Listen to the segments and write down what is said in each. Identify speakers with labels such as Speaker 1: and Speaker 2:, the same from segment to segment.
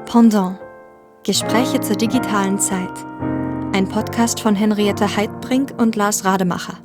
Speaker 1: Pendant. Gespräche zur digitalen Zeit. Ein Podcast von Henriette Heidbrink und Lars Rademacher.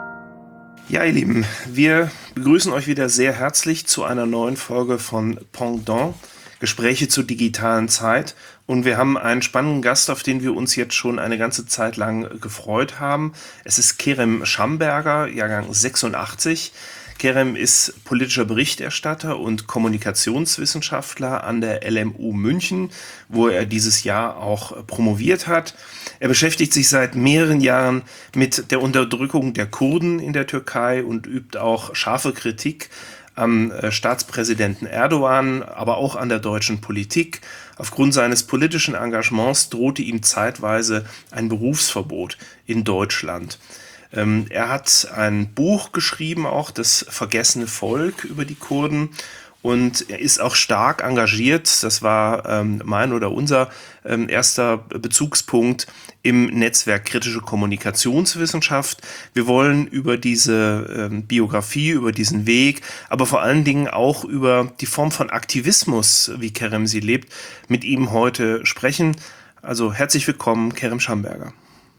Speaker 2: Ja, ihr Lieben, wir begrüßen euch wieder sehr herzlich zu einer neuen Folge von Pendant. Gespräche zur digitalen Zeit. Und wir haben einen spannenden Gast, auf den wir uns jetzt schon eine ganze Zeit lang gefreut haben. Es ist Kerem Schamberger, Jahrgang 86. Kerem ist politischer Berichterstatter und Kommunikationswissenschaftler an der LMU München, wo er dieses Jahr auch promoviert hat. Er beschäftigt sich seit mehreren Jahren mit der Unterdrückung der Kurden in der Türkei und übt auch scharfe Kritik am Staatspräsidenten Erdogan, aber auch an der deutschen Politik. Aufgrund seines politischen Engagements drohte ihm zeitweise ein Berufsverbot in Deutschland. Er hat ein Buch geschrieben, auch das vergessene Volk über die Kurden, und er ist auch stark engagiert. Das war mein oder unser erster Bezugspunkt im Netzwerk Kritische Kommunikationswissenschaft. Wir wollen über diese Biografie, über diesen Weg, aber vor allen Dingen auch über die Form von Aktivismus, wie Kerem sie lebt, mit ihm heute sprechen. Also herzlich willkommen, Kerem Schamberger.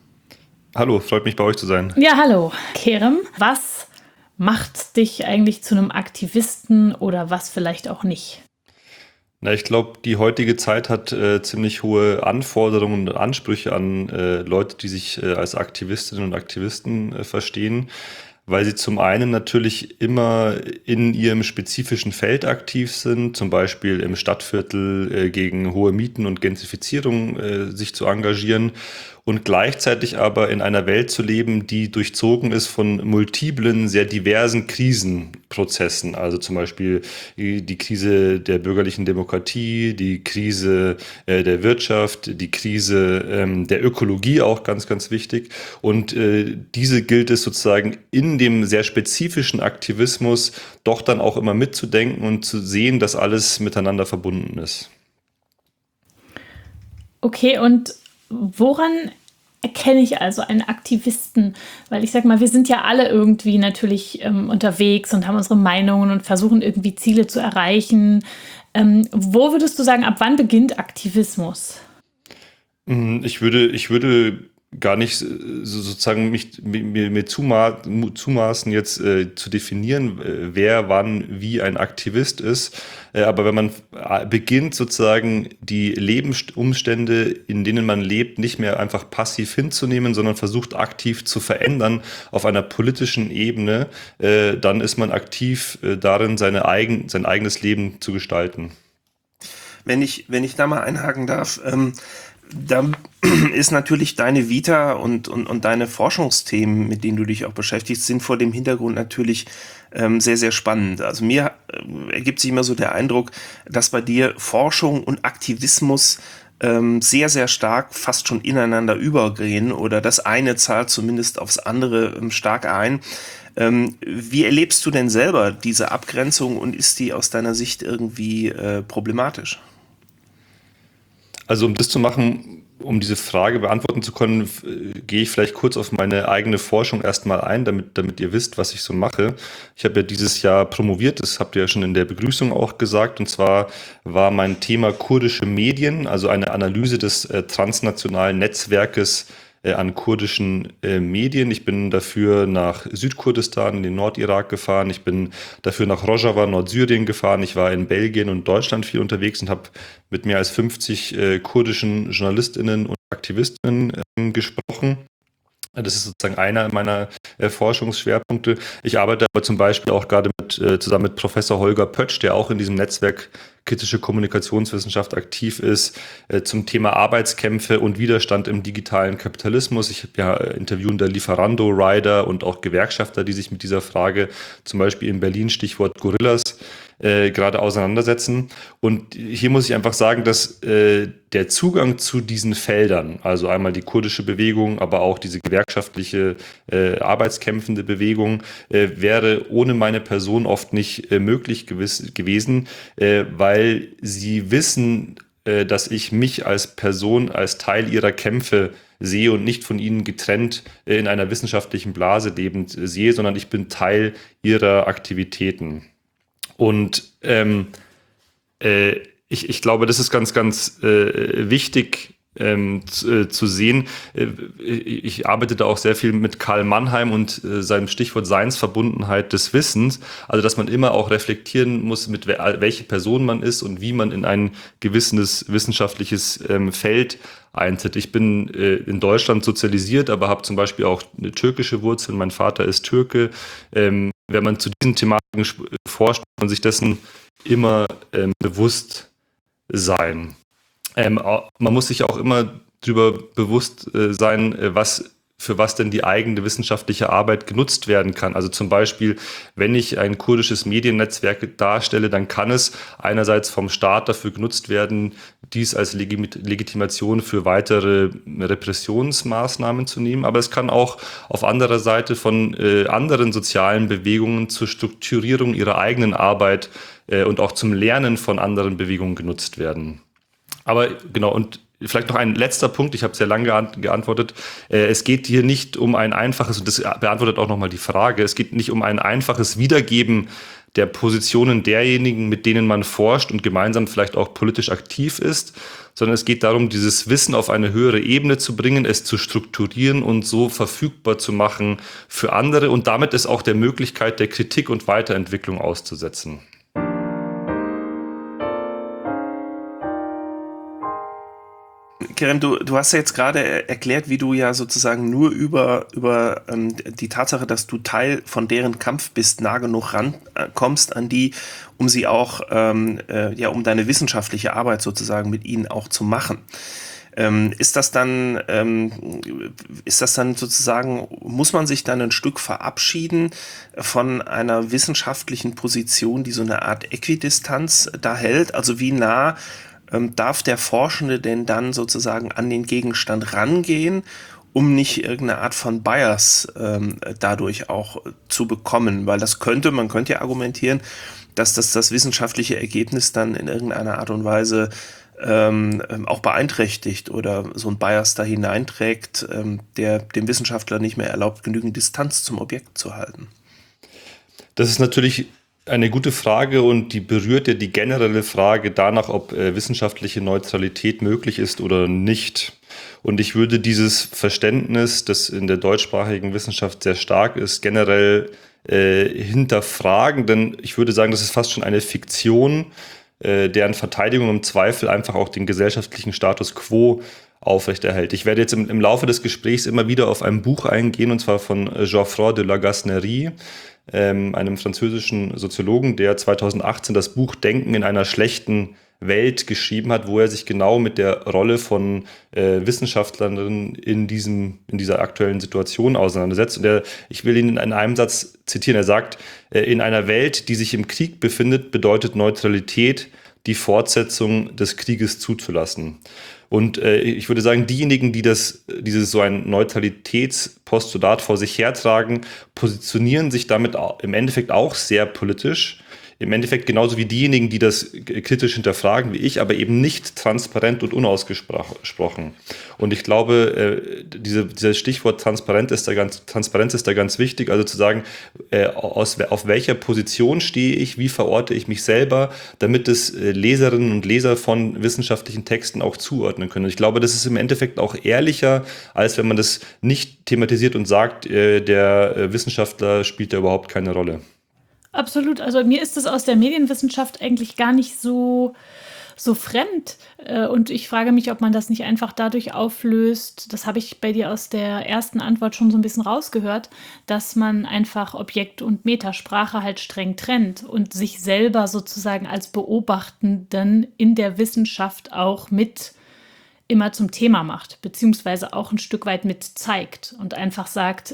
Speaker 3: Hallo, freut mich, bei euch zu sein.
Speaker 4: Ja, hallo, Kerem. Was macht dich eigentlich zu einem Aktivisten oder was vielleicht auch nicht?
Speaker 3: Na, ich glaube, die heutige Zeit hat ziemlich hohe Anforderungen und Ansprüche an Leute, die sich als Aktivistinnen und Aktivisten verstehen, weil sie zum einen natürlich immer in ihrem spezifischen Feld aktiv sind, zum Beispiel im Stadtviertel gegen hohe Mieten und Gentrifizierung sich zu engagieren und gleichzeitig aber in einer Welt zu leben, die durchzogen ist von multiplen, sehr diversen Krisenprozessen. Also zum Beispiel die Krise der bürgerlichen Demokratie, die Krise der Wirtschaft, die Krise der Ökologie, auch ganz, ganz wichtig. Und diese gilt es sozusagen in dem sehr spezifischen Aktivismus doch dann auch immer mitzudenken und zu sehen, dass alles miteinander verbunden ist.
Speaker 4: Okay, und woran erkenne ich also einen Aktivisten? Weil ich sag mal, wir sind ja alle irgendwie natürlich unterwegs und haben unsere Meinungen und versuchen irgendwie Ziele zu erreichen. Wo würdest du sagen, ab wann beginnt Aktivismus?
Speaker 3: Ich würde gar nicht sozusagen mir zumaßen jetzt zu definieren, wer wann wie ein Aktivist ist. Aber wenn man beginnt, sozusagen die Lebensumstände, in denen man lebt, nicht mehr einfach passiv hinzunehmen, sondern versucht aktiv zu verändern auf einer politischen Ebene, dann ist man aktiv darin, sein eigenes Leben zu gestalten.
Speaker 2: Wenn ich da mal einhaken darf, da ist natürlich deine Vita und deine Forschungsthemen, mit denen du dich auch beschäftigst, sind vor dem Hintergrund natürlich sehr, sehr spannend. Also mir ergibt sich immer so der Eindruck, dass bei dir Forschung und Aktivismus sehr, sehr stark fast schon ineinander übergehen oder das eine zahlt zumindest aufs andere stark ein. Wie erlebst du denn selber diese Abgrenzung und ist die aus deiner Sicht irgendwie problematisch?
Speaker 3: Also um das zu machen, um diese Frage beantworten zu können, gehe ich vielleicht kurz auf meine eigene Forschung erstmal ein, damit ihr wisst, was ich so mache. Ich habe ja dieses Jahr promoviert, das habt ihr ja schon in der Begrüßung auch gesagt, und zwar war mein Thema kurdische Medien, also eine Analyse des transnationalen Netzwerkes an kurdischen Medien. Ich bin dafür nach Südkurdistan in den Nordirak gefahren. Ich bin dafür nach Rojava, Nordsyrien gefahren. Ich war in Belgien und Deutschland viel unterwegs und habe mit mehr als 50 kurdischen JournalistInnen und AktivistInnen gesprochen. Das ist sozusagen einer meiner Forschungsschwerpunkte. Ich arbeite aber zum Beispiel auch gerade zusammen mit Professor Holger Pötsch, der auch in diesem Netzwerk kritische Kommunikationswissenschaft aktiv ist, zum Thema Arbeitskämpfe und Widerstand im digitalen Kapitalismus. Ich habe ja interviewende Lieferando-Rider und auch Gewerkschafter, die sich mit dieser Frage zum Beispiel in Berlin, Stichwort Gorillas, gerade auseinandersetzen. Und hier muss ich einfach sagen, dass der Zugang zu diesen Feldern, also einmal die kurdische Bewegung, aber auch diese gewerkschaftliche arbeitskämpfende Bewegung, wäre ohne meine Person oft nicht möglich gewesen, weil sie wissen, dass ich mich als Person, als Teil ihrer Kämpfe sehe und nicht von ihnen getrennt in einer wissenschaftlichen Blase lebend sehe, sondern ich bin Teil ihrer Aktivitäten. Und Ich glaube, das ist ganz, ganz wichtig zu sehen. Ich arbeite da auch sehr viel mit Karl Mannheim und seinem Stichwort Seinsverbundenheit des Wissens. Also, dass man immer auch reflektieren muss, mit welche Person man ist und wie man in ein gewisses wissenschaftliches Feld eintritt. Ich bin in Deutschland sozialisiert, aber habe zum Beispiel auch eine türkische Wurzel. Mein Vater ist Türke. Wenn man zu diesen Thematiken forscht, muss man sich dessen immer bewusst sein. Man muss sich auch immer darüber bewusst sein, für was denn die eigene wissenschaftliche Arbeit genutzt werden kann. Also zum Beispiel, wenn ich ein kurdisches Mediennetzwerk darstelle, dann kann es einerseits vom Staat dafür genutzt werden, dies als Legitimation für weitere Repressionsmaßnahmen zu nehmen. Aber es kann auch auf anderer Seite von anderen sozialen Bewegungen zur Strukturierung ihrer eigenen Arbeit und auch zum Lernen von anderen Bewegungen genutzt werden. Aber genau, und vielleicht noch ein letzter Punkt, ich habe sehr lange geantwortet. Es geht hier nicht um ein einfaches, und das beantwortet auch nochmal die Frage, es geht nicht um ein einfaches Wiedergeben der Positionen derjenigen, mit denen man forscht und gemeinsam vielleicht auch politisch aktiv ist, sondern es geht darum, dieses Wissen auf eine höhere Ebene zu bringen, es zu strukturieren und so verfügbar zu machen für andere und damit es auch der Möglichkeit der Kritik und Weiterentwicklung auszusetzen.
Speaker 2: Kerem, du hast ja jetzt gerade erklärt, wie du ja sozusagen nur über die Tatsache, dass du Teil von deren Kampf bist, nah genug rankommst an die, um sie auch, um deine wissenschaftliche Arbeit sozusagen mit ihnen auch zu machen. Ist das dann sozusagen, muss man sich dann ein Stück verabschieden von einer wissenschaftlichen Position, die so eine Art Äquidistanz da hält? Also wie nah darf der Forschende denn dann sozusagen an den Gegenstand rangehen, um nicht irgendeine Art von Bias dadurch auch zu bekommen? Weil man könnte ja argumentieren, dass das wissenschaftliche Ergebnis dann in irgendeiner Art und Weise auch beeinträchtigt oder so ein Bias da hineinträgt, der dem Wissenschaftler nicht mehr erlaubt, genügend Distanz zum Objekt zu halten.
Speaker 3: Das ist natürlich eine gute Frage und die berührt ja die generelle Frage danach, ob wissenschaftliche Neutralität möglich ist oder nicht. Und ich würde dieses Verständnis, das in der deutschsprachigen Wissenschaft sehr stark ist, generell hinterfragen, denn ich würde sagen, das ist fast schon eine Fiktion, deren Verteidigung im Zweifel einfach auch den gesellschaftlichen Status quo aufrechterhält. Ich werde jetzt im Laufe des Gesprächs immer wieder auf ein Buch eingehen, und zwar von Geoffroy de Lagasnerie, einem französischen Soziologen, der 2018 das Buch Denken in einer schlechten Welt geschrieben hat, wo er sich genau mit der Rolle von Wissenschaftlerinnen in dieser aktuellen Situation auseinandersetzt. Und ich will ihn in einem Satz zitieren. Er sagt, in einer Welt, die sich im Krieg befindet, bedeutet Neutralität, die Fortsetzung des Krieges zuzulassen. Und ich würde sagen, diejenigen, die dieses so ein Neutralitätspostulat vor sich hertragen, positionieren sich damit im Endeffekt auch sehr politisch. Im Endeffekt genauso wie diejenigen, die das kritisch hinterfragen wie ich, aber eben nicht transparent und unausgesprochen. Und ich glaube, dieses Stichwort Transparenz ist da ganz wichtig. Also zu sagen, auf welcher Position stehe ich, wie verorte ich mich selber, damit es Leserinnen und Leser von wissenschaftlichen Texten auch zuordnen können. Und ich glaube, das ist im Endeffekt auch ehrlicher, als wenn man das nicht thematisiert und sagt, der Wissenschaftler spielt da überhaupt keine Rolle.
Speaker 4: Absolut. Also mir ist das aus der Medienwissenschaft eigentlich gar nicht so fremd. Und ich frage mich, ob man das nicht einfach dadurch auflöst, das habe ich bei dir aus der ersten Antwort schon so ein bisschen rausgehört, dass man einfach Objekt und Metasprache halt streng trennt und sich selber sozusagen als Beobachtenden in der Wissenschaft auch mit immer zum Thema macht, beziehungsweise auch ein Stück weit mit zeigt und einfach sagt,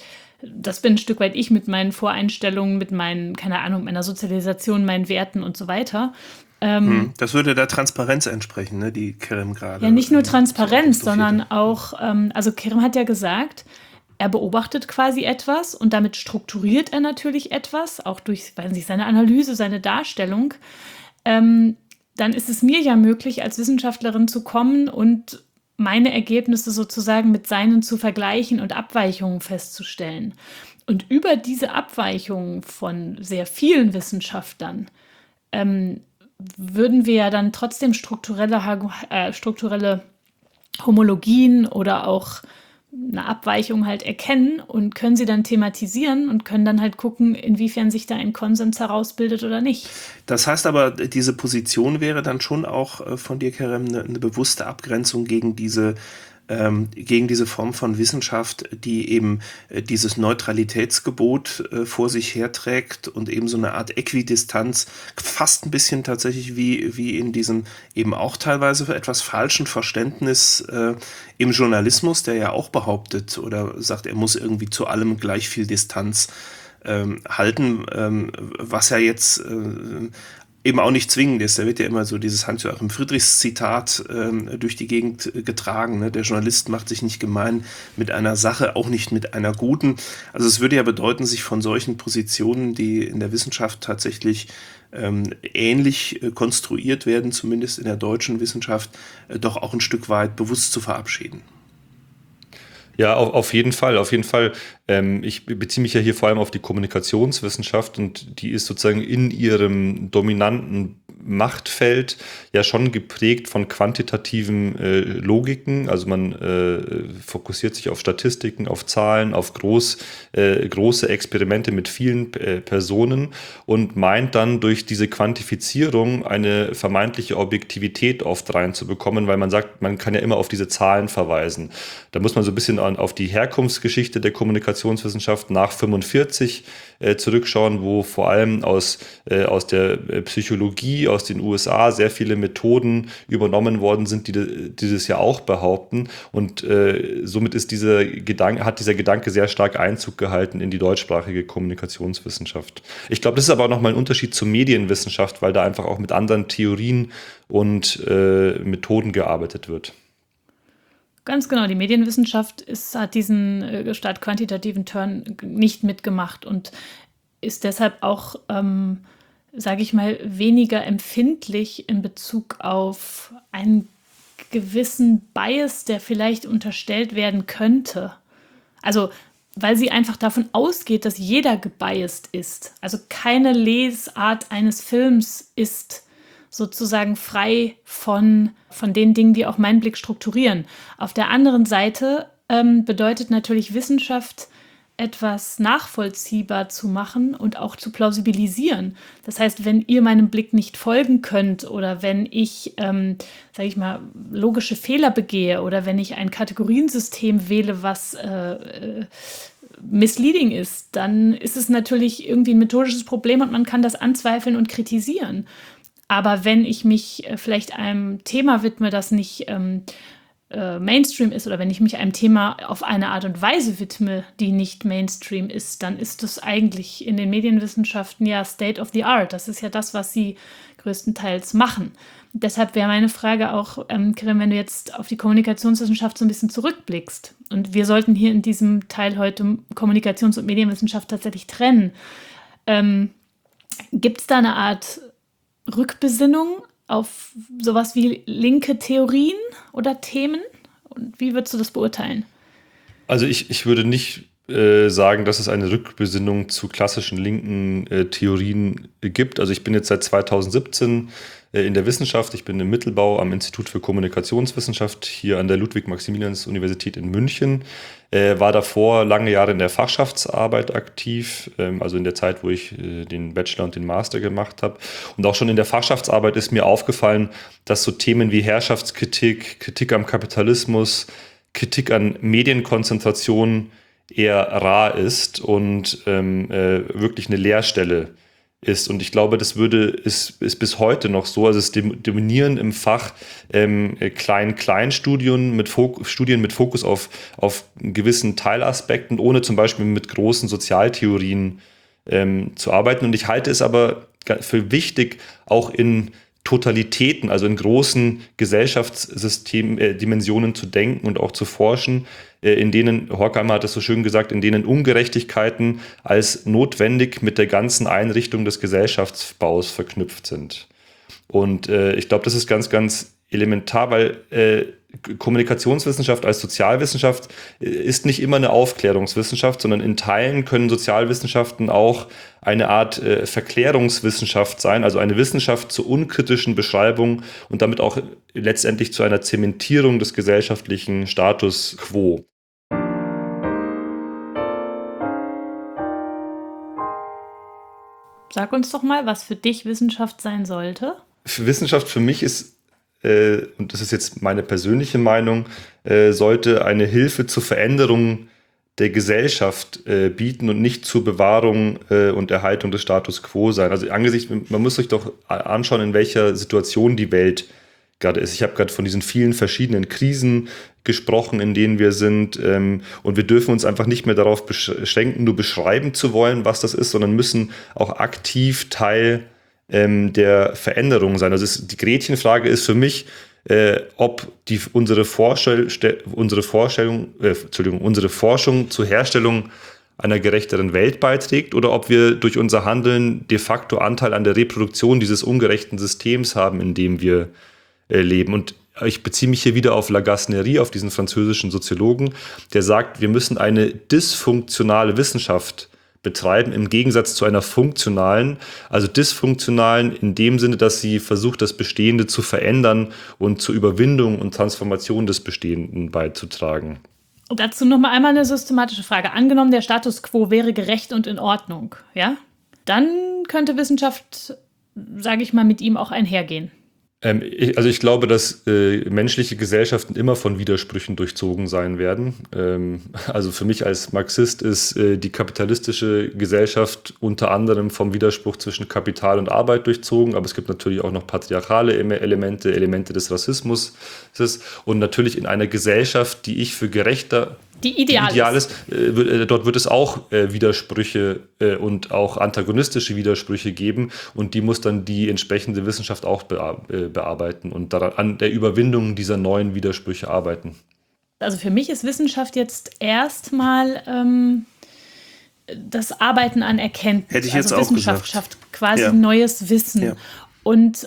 Speaker 4: das bin ein Stück weit ich mit meinen Voreinstellungen, mit meinen, keine Ahnung, meiner Sozialisation, meinen Werten und so weiter.
Speaker 2: Das würde der Transparenz entsprechen, ne, die Kerem gerade.
Speaker 4: Ja, nicht nur Transparenz, sondern auch, also Kerem hat ja gesagt, er beobachtet quasi etwas und damit strukturiert er natürlich etwas, auch durch seine Analyse, seine Darstellung. Dann ist es mir ja möglich, als Wissenschaftlerin zu kommen und meine Ergebnisse sozusagen mit seinen zu vergleichen und Abweichungen festzustellen. Und über diese Abweichungen von sehr vielen Wissenschaftlern würden wir ja dann trotzdem strukturelle Homologien oder auch eine Abweichung halt erkennen und können sie dann thematisieren und können dann halt gucken, inwiefern sich da ein Konsens herausbildet oder nicht.
Speaker 2: Das heißt aber, diese Position wäre dann schon auch von dir, Kerem, eine bewusste Abgrenzung gegen diese Form von Wissenschaft, die eben dieses Neutralitätsgebot vor sich herträgt und eben so eine Art Äquidistanz, fast ein bisschen tatsächlich wie in diesem eben auch teilweise etwas falschen Verständnis im Journalismus, der ja auch behauptet oder sagt, er muss irgendwie zu allem gleich viel Distanz halten, was ja jetzt eben auch nicht zwingend ist. Da wird ja immer so dieses Hans-Joachim Friedrichs-Zitat durch die Gegend getragen. Ne? Der Journalist macht sich nicht gemein mit einer Sache, auch nicht mit einer guten. Also es würde ja bedeuten, sich von solchen Positionen, die in der Wissenschaft tatsächlich ähnlich konstruiert werden, zumindest in der deutschen Wissenschaft, doch auch ein Stück weit bewusst zu verabschieden.
Speaker 3: Ja, auf jeden Fall, auf jeden Fall. Ich beziehe mich ja hier vor allem auf die Kommunikationswissenschaft und die ist sozusagen in ihrem dominanten Machtfeld ja schon geprägt von quantitativen Logiken. Also man fokussiert sich auf Statistiken, auf Zahlen, auf große Experimente mit vielen Personen und meint dann durch diese Quantifizierung eine vermeintliche Objektivität oft reinzubekommen, weil man sagt, man kann ja immer auf diese Zahlen verweisen. Da muss man so ein bisschen auf die Herkunftsgeschichte der Kommunikationswissenschaft nach 45 zurückschauen, wo vor allem aus der Psychologie aus den USA sehr viele Methoden übernommen worden sind, die das ja auch behaupten. Und somit ist hat dieser Gedanke sehr stark Einzug gehalten in die deutschsprachige Kommunikationswissenschaft. Ich glaube, das ist aber auch nochmal ein Unterschied zur Medienwissenschaft, weil da einfach auch mit anderen Theorien und Methoden gearbeitet wird.
Speaker 4: Ganz genau, die Medienwissenschaft hat diesen stark quantitativen Turn nicht mitgemacht und ist deshalb auch, sage ich mal, weniger empfindlich in Bezug auf einen gewissen Bias, der vielleicht unterstellt werden könnte. Also, weil sie einfach davon ausgeht, dass jeder gebiased ist. Also keine Lesart eines Films ist sozusagen frei von den Dingen, die auch meinen Blick strukturieren. Auf der anderen Seite bedeutet natürlich Wissenschaft, etwas nachvollziehbar zu machen und auch zu plausibilisieren. Das heißt, wenn ihr meinem Blick nicht folgen könnt oder wenn ich, sage ich mal, logische Fehler begehe oder wenn ich ein Kategoriensystem wähle, was misleading ist, dann ist es natürlich irgendwie ein methodisches Problem und man kann das anzweifeln und kritisieren. Aber wenn ich mich vielleicht einem Thema widme, das nicht Mainstream ist, oder wenn ich mich einem Thema auf eine Art und Weise widme, die nicht Mainstream ist, dann ist das eigentlich in den Medienwissenschaften ja State of the Art. Das ist ja das, was sie größtenteils machen. Deshalb wäre meine Frage auch, Kerem, wenn du jetzt auf die Kommunikationswissenschaft so ein bisschen zurückblickst, und wir sollten hier in diesem Teil heute Kommunikations- und Medienwissenschaft tatsächlich trennen, gibt es da eine Art Rückbesinnung auf sowas wie linke Theorien oder Themen? Und wie würdest du das beurteilen?
Speaker 3: Also ich würde nicht sagen, dass es eine Rückbesinnung zu klassischen linken Theorien gibt. Also ich bin jetzt seit 2017 in der Wissenschaft. Ich bin im Mittelbau am Institut für Kommunikationswissenschaft hier an der Ludwig-Maximilians-Universität in München. War davor lange Jahre in der Fachschaftsarbeit aktiv, also in der Zeit, wo ich den Bachelor und den Master gemacht habe. Und auch schon in der Fachschaftsarbeit ist mir aufgefallen, dass so Themen wie Herrschaftskritik, Kritik am Kapitalismus, Kritik an Medienkonzentration eher rar ist und wirklich eine Leerstelle ist. Und ich glaube, das ist bis heute noch so. Also es dominieren im Fach Klein-Klein-Studien mit Fokus auf gewissen Teilaspekten, ohne zum Beispiel mit großen Sozialtheorien zu arbeiten. Und ich halte es aber für wichtig, auch in Totalitäten, also in großen Gesellschaftsdimensionen zu denken und auch zu forschen, in denen, Horkheimer hat es so schön gesagt, in denen Ungerechtigkeiten als notwendig mit der ganzen Einrichtung des Gesellschaftsbaus verknüpft sind. Und ich glaube, das ist ganz, ganz elementar, weil Kommunikationswissenschaft als Sozialwissenschaft ist nicht immer eine Aufklärungswissenschaft, sondern in Teilen können Sozialwissenschaften auch eine Art Verklärungswissenschaft sein, also eine Wissenschaft zur unkritischen Beschreibung und damit auch letztendlich zu einer Zementierung des gesellschaftlichen Status quo.
Speaker 4: Sag uns doch mal, was für dich Wissenschaft sein sollte.
Speaker 3: Wissenschaft für mich ist, und das ist jetzt meine persönliche Meinung, sollte eine Hilfe zur Veränderung der Gesellschaft bieten und nicht zur Bewahrung und Erhaltung des Status quo sein. Also man muss sich doch anschauen, in welcher Situation die Welt gerade ist. Ich habe gerade von diesen vielen verschiedenen Krisen gesprochen, in denen wir sind, und wir dürfen uns einfach nicht mehr darauf beschränken, nur beschreiben zu wollen, was das ist, sondern müssen auch aktiv Teil der Veränderung sein. Also die Gretchenfrage ist für mich, ob unsere Forschung zur Herstellung einer gerechteren Welt beiträgt oder ob wir durch unser Handeln de facto Anteil an der Reproduktion dieses ungerechten Systems haben, in dem wir leben. Und ich beziehe mich hier wieder auf Lagasnerie, auf diesen französischen Soziologen, der sagt, wir müssen eine dysfunktionale Wissenschaft betreiben, im Gegensatz zu einer funktionalen, also dysfunktionalen in dem Sinne, dass sie versucht, das Bestehende zu verändern und zur Überwindung und Transformation des Bestehenden beizutragen.
Speaker 4: Und dazu nochmal einmal eine systematische Frage. Angenommen, der Status quo wäre gerecht und in Ordnung, ja? Dann könnte Wissenschaft, sage ich mal, mit ihm auch einhergehen.
Speaker 3: Ich glaube, dass menschliche Gesellschaften immer von Widersprüchen durchzogen sein werden. Also für mich als Marxist ist die kapitalistische Gesellschaft unter anderem vom Widerspruch zwischen Kapital und Arbeit durchzogen, aber es gibt natürlich auch noch patriarchale Elemente des Rassismus. Und natürlich in einer Gesellschaft, die ich für gerechter
Speaker 4: die ideal ist.
Speaker 3: Dort wird es auch Widersprüche und auch antagonistische Widersprüche geben und die muss dann die entsprechende Wissenschaft auch bearbeiten und daran, an der Überwindung dieser neuen Widersprüche arbeiten.
Speaker 4: Also für mich ist Wissenschaft jetzt erstmal das Arbeiten an Erkenntnis.
Speaker 2: Hätte ich jetzt
Speaker 4: also
Speaker 2: auch
Speaker 4: Wissenschaft
Speaker 2: gesagt.
Speaker 4: schafft quasi neues Wissen.
Speaker 2: Ja.
Speaker 4: Und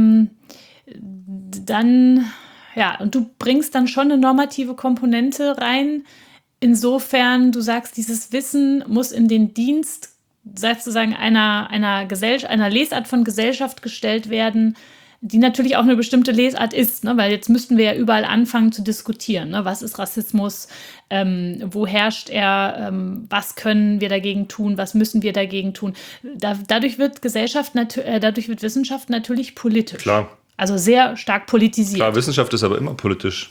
Speaker 4: dann, ja, und du bringst dann schon eine normative Komponente rein. Insofern, du sagst, dieses Wissen muss in den Dienst sozusagen einer Lesart von Gesellschaft gestellt werden, die natürlich auch eine bestimmte Lesart ist, ne? Weil jetzt müssten wir ja überall anfangen zu diskutieren. Ne? Was ist Rassismus? Wo herrscht er? Was können wir dagegen tun? Was müssen wir dagegen tun? Dadurch wird Wissenschaft natürlich politisch.
Speaker 3: Klar.
Speaker 4: Also sehr stark politisiert.
Speaker 3: Klar, Wissenschaft ist aber immer politisch.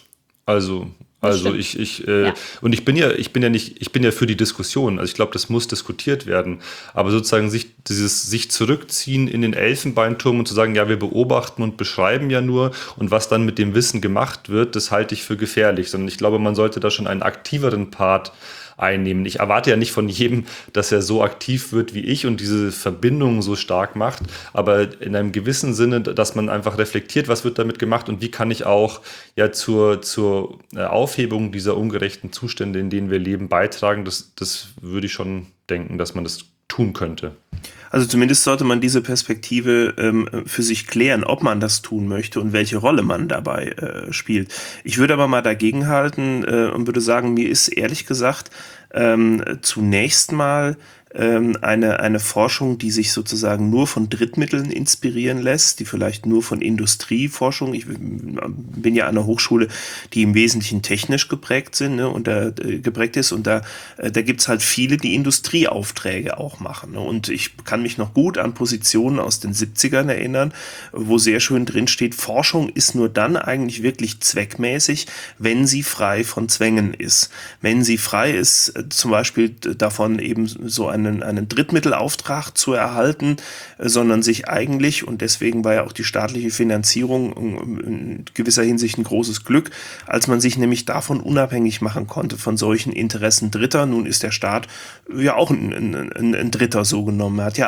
Speaker 3: Und ich bin ja für die Diskussion. Also ich glaube, das muss diskutiert werden. Aber sozusagen sich zurückziehen in den Elfenbeinturm und zu sagen, ja, wir beobachten und beschreiben ja nur und was dann mit dem Wissen gemacht wird, das halte ich für gefährlich. Sondern ich glaube, man sollte da schon einen aktiveren Part einnehmen. Ich erwarte ja nicht von jedem, dass er so aktiv wird wie ich und diese Verbindung so stark macht, aber in einem gewissen Sinne, dass man einfach reflektiert, was wird damit gemacht und wie kann ich auch ja zur Aufhebung dieser ungerechten Zustände, in denen wir leben, beitragen. Das würde ich schon denken, dass man das tun könnte.
Speaker 2: Also zumindest sollte man diese Perspektive für sich klären, ob man das tun möchte und welche Rolle man dabei spielt. Ich würde aber mal dagegenhalten und würde sagen, mir ist ehrlich gesagt zunächst mal eine Forschung, die sich sozusagen nur von Drittmitteln inspirieren lässt, die vielleicht nur von Industrieforschung, ich bin ja an einer Hochschule, die im Wesentlichen technisch geprägt sind, ne, und geprägt ist und da gibt's halt viele, die Industrieaufträge auch machen, ne, und ich kann mich noch gut an Positionen aus den 70ern erinnern, wo sehr schön drin steht, Forschung ist nur dann eigentlich wirklich zweckmäßig, wenn sie frei von Zwängen ist. Wenn sie frei ist, zum Beispiel davon eben so einen Drittmittelauftrag zu erhalten, sondern sich eigentlich, und deswegen war ja auch die staatliche Finanzierung in gewisser Hinsicht ein großes Glück, als man sich nämlich davon unabhängig machen konnte, von solchen Interessen Dritter. Nun ist der Staat ja auch ein Dritter so genommen. Er hat ja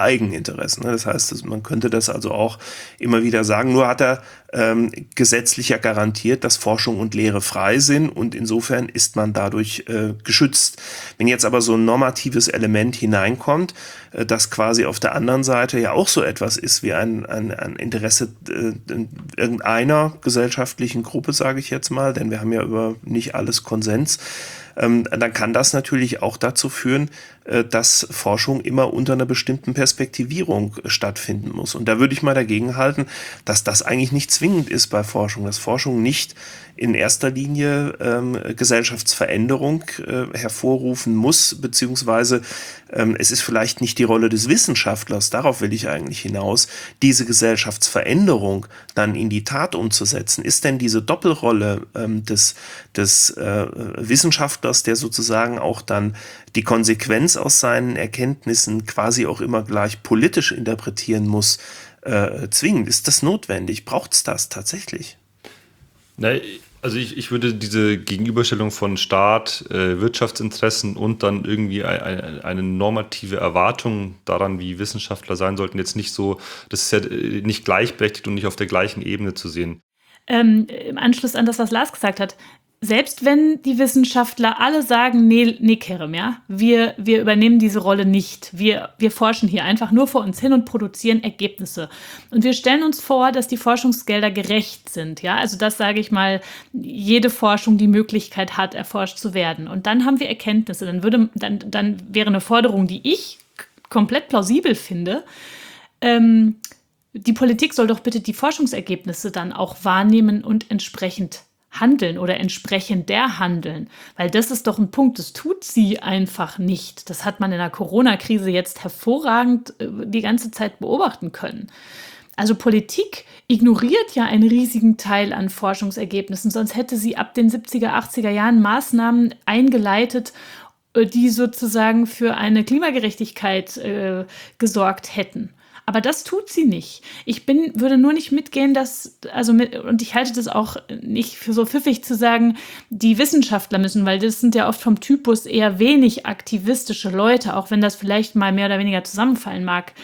Speaker 2: Eigeninteressen. Das heißt, man könnte das also auch immer wieder sagen, nur hat er gesetzlich ja garantiert, dass Forschung und Lehre frei sind und insofern ist man dadurch geschützt. Wenn jetzt aber so ein normatives Element hineinkommt, das quasi auf der anderen Seite ja auch so etwas ist wie ein Interesse irgendeiner gesellschaftlichen Gruppe, sage ich jetzt mal, denn wir haben ja über nicht alles Konsens, dann kann das natürlich auch dazu führen, dass Forschung immer unter einer bestimmten Perspektivierung stattfinden muss. Und da würde ich mal dagegen halten, dass das eigentlich nicht zwingend ist bei Forschung, dass Forschung nicht in erster Linie Gesellschaftsveränderung hervorrufen muss, beziehungsweise es ist vielleicht nicht die Rolle des Wissenschaftlers, darauf will ich eigentlich hinaus, diese Gesellschaftsveränderung dann in die Tat umzusetzen. Ist denn diese Doppelrolle des Wissenschaftlers, der sozusagen auch dann die Konsequenz aus seinen Erkenntnissen quasi auch immer gleich politisch interpretieren muss, zwingend? Ist das notwendig? Braucht es das tatsächlich?
Speaker 3: Also ich würde diese Gegenüberstellung von Staat, Wirtschaftsinteressen und dann irgendwie eine normative Erwartung daran, wie Wissenschaftler sein sollten, jetzt nicht so, das ist ja nicht gleichberechtigt und nicht auf der gleichen Ebene zu sehen.
Speaker 4: Im Anschluss an das, was Lars gesagt hat, selbst wenn die Wissenschaftler alle sagen, nee, Kerem, ja, wir übernehmen diese Rolle nicht. Wir forschen hier einfach nur vor uns hin und produzieren Ergebnisse. Und wir stellen uns vor, dass die Forschungsgelder gerecht sind, ja. Also das sage ich mal, jede Forschung die Möglichkeit hat, erforscht zu werden. Und dann haben wir Erkenntnisse. Dann wäre eine Forderung, die ich komplett plausibel finde, die Politik soll doch bitte die Forschungsergebnisse dann auch wahrnehmen und entsprechend handeln oder entsprechender handeln. Weil das ist doch ein Punkt, das tut sie einfach nicht. Das hat man in der Corona-Krise jetzt hervorragend die ganze Zeit beobachten können. Also Politik ignoriert ja einen riesigen Teil an Forschungsergebnissen, sonst hätte sie ab den 70er, 80er Jahren Maßnahmen eingeleitet, die sozusagen für eine Klimagerechtigkeit gesorgt hätten. Aber das tut sie nicht. Würde nur nicht mitgehen, und ich halte das auch nicht für so pfiffig zu sagen, die Wissenschaftler müssen, weil das sind ja oft vom Typus eher wenig aktivistische Leute, auch wenn das vielleicht mal mehr oder weniger zusammenfallen mag.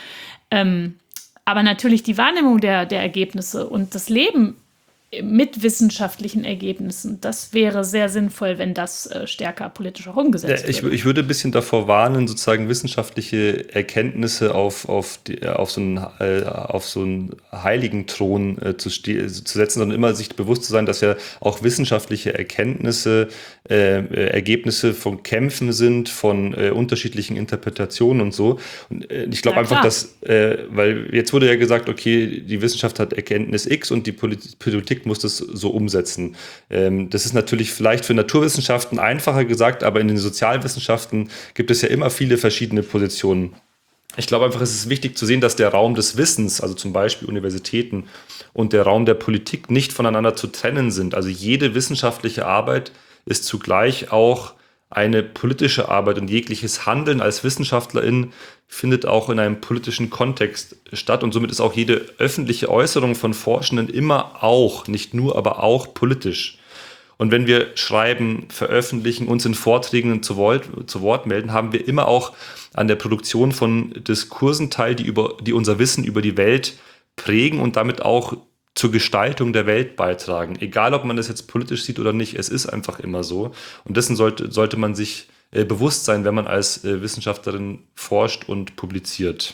Speaker 4: Aber natürlich die Wahrnehmung der Ergebnisse und das Leben mit wissenschaftlichen Ergebnissen. Das wäre sehr sinnvoll, wenn das stärker politisch auch umgesetzt wird.
Speaker 3: Ich würde ein bisschen davor warnen, sozusagen wissenschaftliche Erkenntnisse auf so einen heiligen Thron zu setzen, sondern immer sich bewusst zu sein, dass ja auch wissenschaftliche Erkenntnisse Ergebnisse von Kämpfen sind, von unterschiedlichen Interpretationen und so. Und ich glaube einfach, dass, weil jetzt wurde ja gesagt, okay, die Wissenschaft hat Erkenntnis X und die Politik muss das so umsetzen. Das ist natürlich vielleicht für Naturwissenschaften einfacher gesagt, aber in den Sozialwissenschaften gibt es ja immer viele verschiedene Positionen. Ich glaube einfach, es ist wichtig zu sehen, dass der Raum des Wissens, also zum Beispiel Universitäten, und der Raum der Politik nicht voneinander zu trennen sind. Also jede wissenschaftliche Arbeit ist zugleich auch eine politische Arbeit und jegliches Handeln als Wissenschaftlerin findet auch in einem politischen Kontext statt und somit ist auch jede öffentliche Äußerung von Forschenden immer auch, nicht nur, aber auch politisch. Und wenn wir schreiben, veröffentlichen, uns in Vorträgen zu Wort melden, haben wir immer auch an der Produktion von Diskursen teil, die unser Wissen über die Welt prägen und damit auch zur Gestaltung der Welt beitragen. Egal, ob man das jetzt politisch sieht oder nicht, es ist einfach immer so. Und dessen sollte man sich bewusst sein, wenn man als Wissenschaftlerin forscht und publiziert.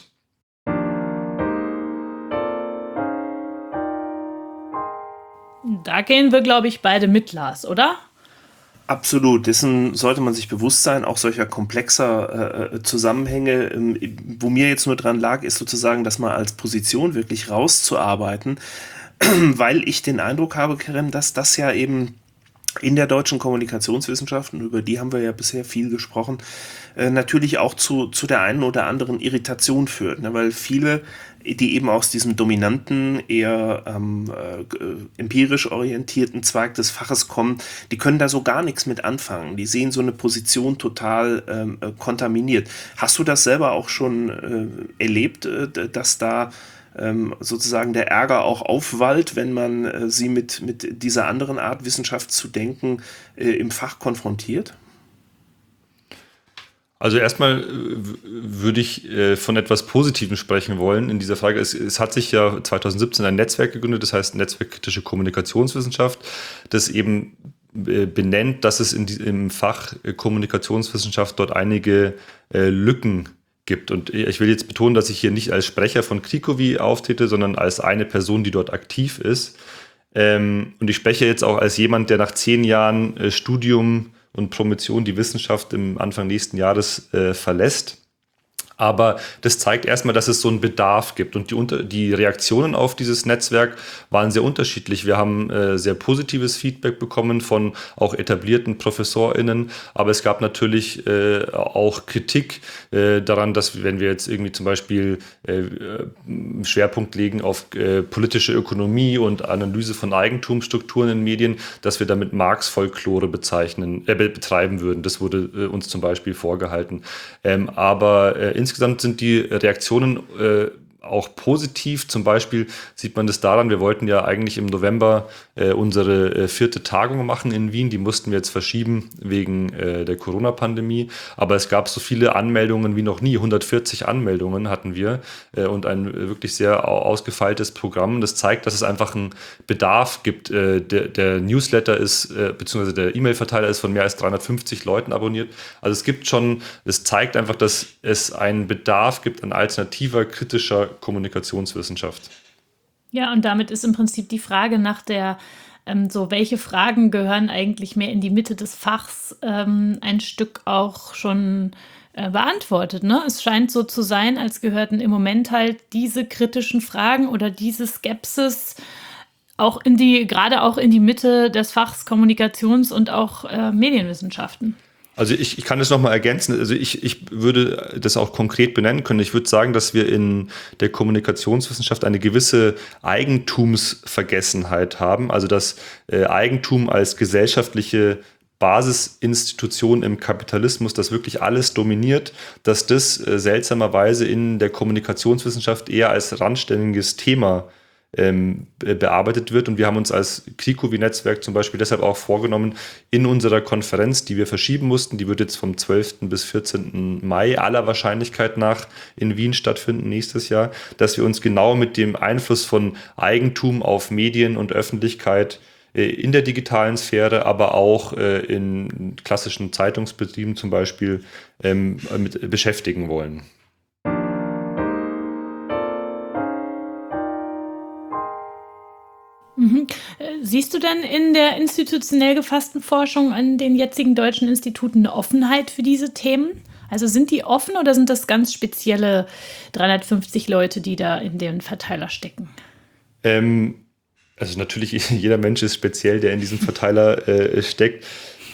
Speaker 4: Da gehen wir, glaube ich, beide mit, Lars, oder?
Speaker 2: Absolut, dessen sollte man sich bewusst sein, auch solcher komplexer Zusammenhänge. Wo mir jetzt nur dran lag, ist sozusagen, das mal als Position wirklich rauszuarbeiten, weil ich den Eindruck habe, Kerem, dass das ja eben in der deutschen Kommunikationswissenschaft, und über die haben wir ja bisher viel gesprochen, natürlich auch zu der einen oder anderen Irritation führt, ne? Weil viele, die eben aus diesem dominanten, eher empirisch orientierten Zweig des Faches kommen, die können da so gar nichts mit anfangen. Die sehen so eine Position total kontaminiert. Hast du das selber auch schon erlebt, dass da sozusagen der Ärger auch aufwallt, wenn man sie mit dieser anderen Art Wissenschaft zu denken im Fach konfrontiert?
Speaker 3: Also erstmal würde ich von etwas Positivem sprechen wollen in dieser Frage. Es hat sich ja 2017 ein Netzwerk gegründet, das heißt Netzwerk Kritische Kommunikationswissenschaft, das eben benennt, dass es im Fach Kommunikationswissenschaft dort einige Lücken gibt. Und ich will jetzt betonen, dass ich hier nicht als Sprecher von Krikowi auftrete, sondern als eine Person, die dort aktiv ist. Und ich spreche jetzt auch als jemand, der nach 10 Jahren Studium und Promotion die Wissenschaft im Anfang nächsten Jahres verlässt. Aber das zeigt erstmal, dass es so einen Bedarf gibt. Und die Reaktionen auf dieses Netzwerk waren sehr unterschiedlich. Wir haben sehr positives Feedback bekommen von auch etablierten ProfessorInnen. Aber es gab natürlich auch Kritik daran, dass wenn wir jetzt irgendwie zum Beispiel Schwerpunkt legen auf politische Ökonomie und Analyse von Eigentumsstrukturen in Medien, dass wir damit Marx-Folklore betreiben würden. Das wurde uns zum Beispiel vorgehalten. Aber insgesamt sind die Reaktionen auch positiv. Zum Beispiel sieht man das daran, wir wollten ja eigentlich im November unsere 4. Tagung machen in Wien. Die mussten wir jetzt verschieben wegen der Corona-Pandemie. Aber es gab so viele Anmeldungen wie noch nie. 140 Anmeldungen hatten wir und ein wirklich sehr ausgefeiltes Programm. Das zeigt, dass es einfach einen Bedarf gibt. Der Newsletter ist, beziehungsweise der E-Mail-Verteiler ist von mehr als 350 Leuten abonniert. Also es zeigt einfach, dass es einen Bedarf gibt an alternativer, kritischer Kommunikationswissenschaft.
Speaker 4: Ja, und damit ist im Prinzip die Frage nach welche Fragen gehören eigentlich mehr in die Mitte des Fachs, ein Stück auch schon beantwortet. Ne? Es scheint so zu sein, als gehörten im Moment halt diese kritischen Fragen oder diese Skepsis gerade auch in die Mitte des Fachs Kommunikations- und auch Medienwissenschaften.
Speaker 3: Also ich kann das nochmal ergänzen. Also ich würde das auch konkret benennen können. Ich würde sagen, dass wir in der Kommunikationswissenschaft eine gewisse Eigentumsvergessenheit haben. Also dass Eigentum als gesellschaftliche Basisinstitution im Kapitalismus, das wirklich alles dominiert, dass das seltsamerweise in der Kommunikationswissenschaft eher als randständiges Thema bearbeitet wird. Und wir haben uns als Krikowi-Netzwerk zum Beispiel deshalb auch vorgenommen, in unserer Konferenz, die wir verschieben mussten, die wird jetzt vom 12. bis 14. Mai aller Wahrscheinlichkeit nach in Wien stattfinden nächstes Jahr, dass wir uns genau mit dem Einfluss von Eigentum auf Medien und Öffentlichkeit in der digitalen Sphäre, aber auch in klassischen Zeitungsbetrieben zum Beispiel mit beschäftigen wollen.
Speaker 4: Siehst du denn in der institutionell gefassten Forschung an den jetzigen deutschen Instituten eine Offenheit für diese Themen? Also sind die offen oder sind das ganz spezielle 350 Leute, die da in den Verteiler stecken?
Speaker 3: Also natürlich, jeder Mensch ist speziell, der in diesem Verteiler steckt.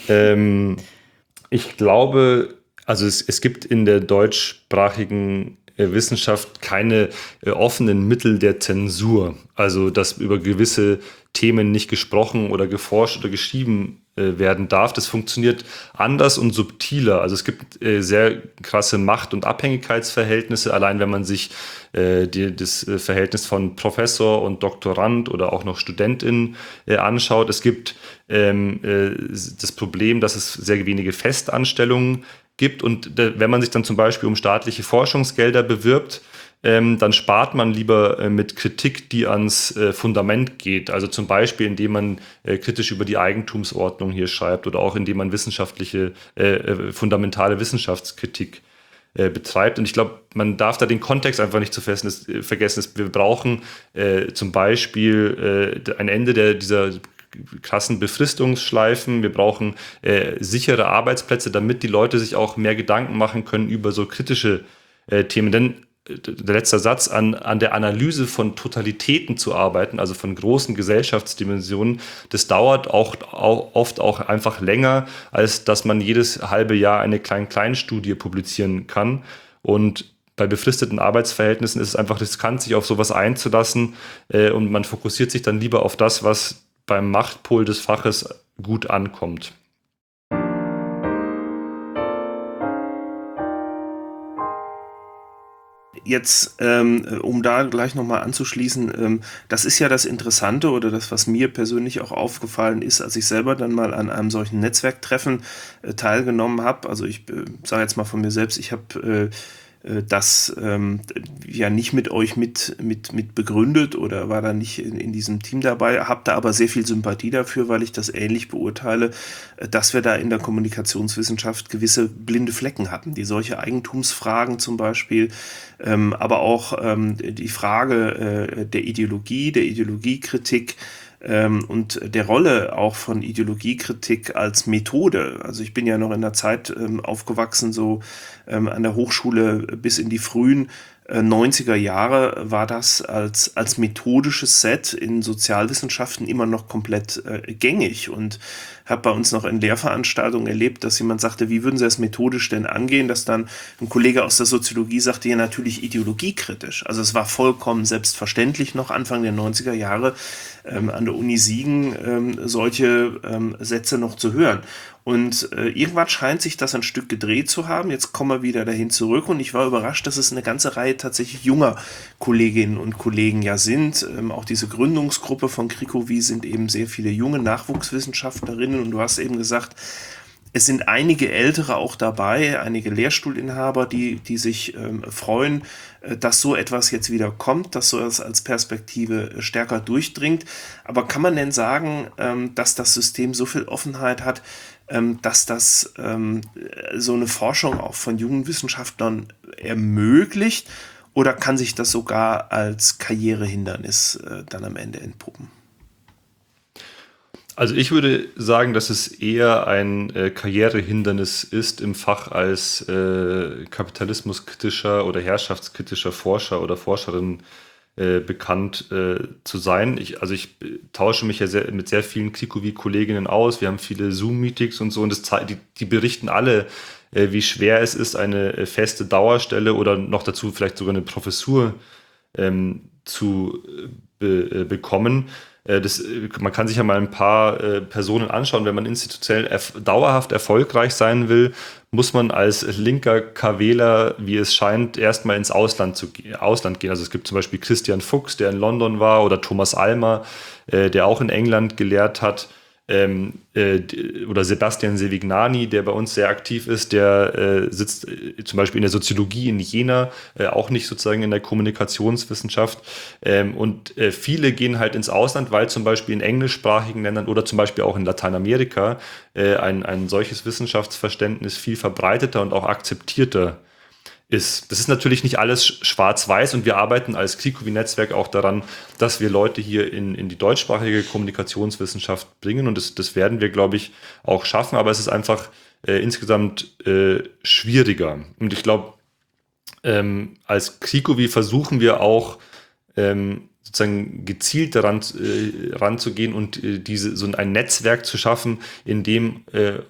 Speaker 3: Ich glaube, also es gibt in der deutschsprachigen Wissenschaft keine offenen Mittel der Zensur. Also dass über gewisse Themen nicht gesprochen oder geforscht oder geschrieben werden darf. Das funktioniert anders und subtiler. Also es gibt sehr krasse Macht- und Abhängigkeitsverhältnisse, allein wenn man sich das Verhältnis von Professor und Doktorand oder auch noch Studentin anschaut. Es gibt das Problem, dass es sehr wenige Festanstellungen gibt und wenn man sich dann zum Beispiel um staatliche Forschungsgelder bewirbt, dann spart man lieber mit Kritik, die ans Fundament geht. Also zum Beispiel, indem man kritisch über die Eigentumsordnung hier schreibt oder auch indem man fundamentale Wissenschaftskritik betreibt. Und ich glaube, man darf da den Kontext einfach nicht zu vergessen. Wir brauchen zum Beispiel ein Ende dieser krassen Befristungsschleifen. Wir brauchen sichere Arbeitsplätze, damit die Leute sich auch mehr Gedanken machen können über so kritische Themen. Denn der letzte Satz, an der Analyse von Totalitäten zu arbeiten, also von großen Gesellschaftsdimensionen, das dauert auch oft auch einfach länger, als dass man jedes halbe Jahr eine Klein-Klein-Studie publizieren kann. Und bei befristeten Arbeitsverhältnissen ist es einfach riskant, sich auf sowas einzulassen und man fokussiert sich dann lieber auf das, was beim Machtpol des Faches gut ankommt.
Speaker 2: Jetzt, um da gleich nochmal anzuschließen, das ist ja das Interessante oder das, was mir persönlich auch aufgefallen ist, als ich selber dann mal an einem solchen Netzwerktreffen teilgenommen habe. Also ich sage jetzt mal von mir selbst, ich habe das ja nicht mit euch mit begründet oder war da nicht in diesem Team dabei, habe da aber sehr viel Sympathie dafür, weil ich das ähnlich beurteile, dass wir da in der Kommunikationswissenschaft gewisse blinde Flecken hatten, die solche Eigentumsfragen zum Beispiel, aber auch die Frage der Ideologie, der Ideologiekritik, und der Rolle auch von Ideologiekritik als Methode. Also ich bin ja noch in der Zeit aufgewachsen, so an der Hochschule bis in die frühen 90er Jahre war das als methodisches Set in Sozialwissenschaften immer noch komplett gängig und habe bei uns noch in Lehrveranstaltungen erlebt, dass jemand sagte, wie würden Sie das methodisch denn angehen, dass dann ein Kollege aus der Soziologie sagte, ja natürlich ideologiekritisch. Also es war vollkommen selbstverständlich noch Anfang der 90er Jahre an der Uni Siegen solche Sätze noch zu hören. Und irgendwann scheint sich das ein Stück gedreht zu haben. Jetzt kommen wir wieder dahin zurück und ich war überrascht, dass es eine ganze Reihe tatsächlich junger Kolleginnen und Kollegen ja sind. Auch diese Gründungsgruppe von Krikowi sind eben sehr viele junge Nachwuchswissenschaftlerinnen und du hast eben gesagt, es sind einige Ältere auch dabei, einige Lehrstuhlinhaber, die sich freuen, dass so etwas jetzt wieder kommt, dass so etwas als Perspektive stärker durchdringt. Aber kann man denn sagen, dass das System so viel Offenheit hat, dass das so eine Forschung auch von jungen Wissenschaftlern ermöglicht? Oder kann sich das sogar als Karrierehindernis dann am Ende entpuppen?
Speaker 3: Also ich würde sagen, dass es eher ein Karrierehindernis ist im Fach als kapitalismuskritischer oder herrschaftskritischer Forscher oder Forscherin bekannt zu sein. Ich tausche mich ja mit sehr vielen Krikowi-Kolleginnen aus. Wir haben viele Zoom-Meetings und so und die berichten alle, wie schwer es ist, eine feste Dauerstelle oder noch dazu vielleicht sogar eine Professur zu bekommen. Man kann sich ja mal ein paar Personen anschauen. Wenn man institutionell dauerhaft erfolgreich sein will, muss man als linker KWler, wie es scheint, erstmal ins Ausland gehen. Also es gibt zum Beispiel Christian Fuchs, der in London war, oder Thomas Almer, der auch in England gelehrt hat. Oder Sebastian Sevignani, der bei uns sehr aktiv ist, der sitzt zum Beispiel in der Soziologie in Jena, auch nicht sozusagen in der Kommunikationswissenschaft. Und viele gehen halt ins Ausland, weil zum Beispiel in englischsprachigen Ländern oder zum Beispiel auch in Lateinamerika ein solches Wissenschaftsverständnis viel verbreiteter und auch akzeptierter ist. Das ist natürlich nicht alles schwarz-weiß und wir arbeiten als Krikowi-Netzwerk auch daran, dass wir Leute hier in die deutschsprachige Kommunikationswissenschaft bringen und das werden wir, glaube ich, auch schaffen, aber es ist einfach insgesamt schwieriger. Und ich glaube, als Krikowi versuchen wir auch sozusagen gezielt daran ranzugehen und so ein Netzwerk zu schaffen, in dem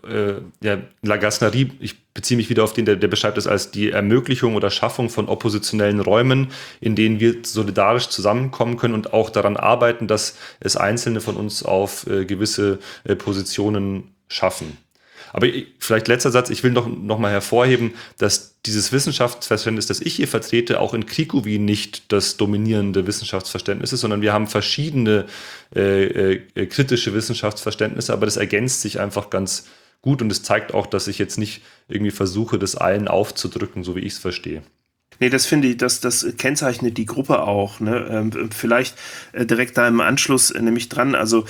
Speaker 3: Lagasserie, ich beziehe mich wieder auf den, der beschreibt es als die Ermöglichung oder Schaffung von oppositionellen Räumen, in denen wir solidarisch zusammenkommen können und auch daran arbeiten, dass es Einzelne von uns auf gewisse Positionen schaffen. Aber vielleicht letzter Satz, ich will noch mal hervorheben, dass dieses Wissenschaftsverständnis, das ich hier vertrete, auch in Krikowi nicht das dominierende Wissenschaftsverständnis ist, sondern wir haben verschiedene kritische Wissenschaftsverständnisse, aber das ergänzt sich einfach ganz gut und es zeigt auch, dass ich jetzt nicht irgendwie versuche, das allen aufzudrücken, so wie ich es verstehe.
Speaker 2: Nee, das finde ich, das kennzeichnet die Gruppe auch. Ne? Vielleicht direkt da im Anschluss nämlich dran, also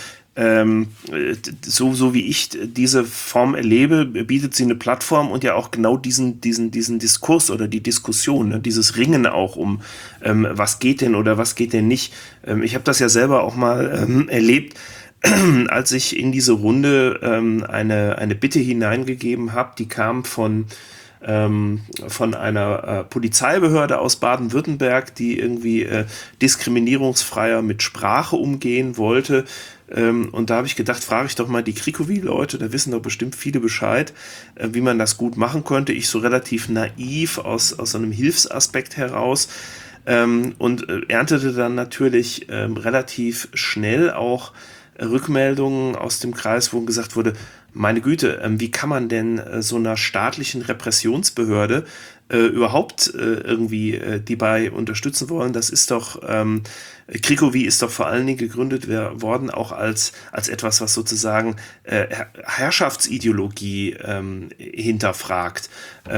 Speaker 2: so wie ich diese Form erlebe, bietet sie eine Plattform und ja auch genau diesen Diskurs oder die Diskussion, ne? Dieses Ringen auch um, was geht denn oder was geht denn nicht. Ich habe das ja selber auch mal erlebt, als ich in diese Runde eine Bitte hineingegeben habe, die kam von einer Polizeibehörde aus Baden-Württemberg, die irgendwie diskriminierungsfreier mit Sprache umgehen wollte. Und da habe ich gedacht, frage ich doch mal die Krikowi-Leute, da wissen doch bestimmt viele Bescheid, wie man das gut machen könnte. Ich so relativ naiv aus so einem Hilfsaspekt heraus und erntete dann natürlich relativ schnell auch Rückmeldungen aus dem Kreis, wo gesagt wurde, meine Güte, wie kann man denn so einer staatlichen Repressionsbehörde überhaupt irgendwie die bei unterstützen wollen? Das ist doch, Krikowi ist doch vor allen Dingen gegründet worden, auch als etwas, was sozusagen Herrschaftsideologie hinterfragt.